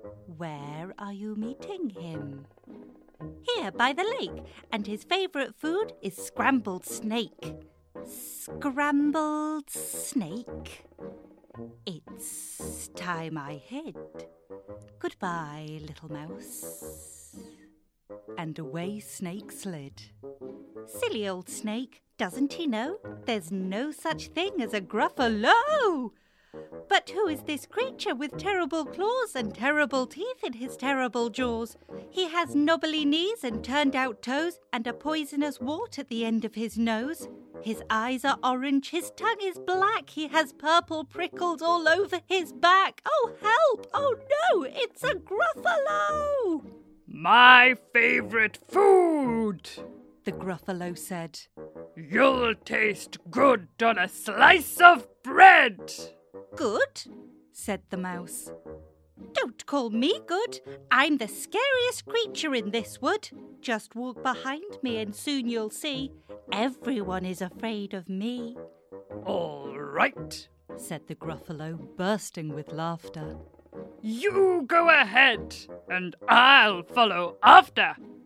Where are you meeting him? Here by the lake, and his favourite food is scrambled snake. Scrambled snake? It's time I hid. Goodbye, little mouse. And away Snake slid. Silly old Snake, doesn't he know there's no such thing as a Gruffalo? But who is this creature with terrible claws and terrible teeth in his terrible jaws? He has knobbly knees and turned-out toes and a poisonous wart at the end of his nose. His eyes are orange, his tongue is black, he has purple prickles all over his back. Oh, help! Oh, no! It's a Gruffalo! My favourite food, the Gruffalo said. You'll taste good on a slice of bread. Good, said the mouse. Don't call me good. I'm the scariest creature in this wood. Just walk behind me and soon you'll see. Everyone is afraid of me. All right, said the Gruffalo, bursting with laughter. You go ahead and I'll follow after.